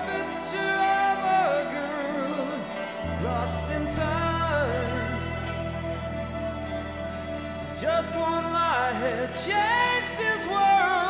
picture of a girl lost in time. Just one lie had changed his world.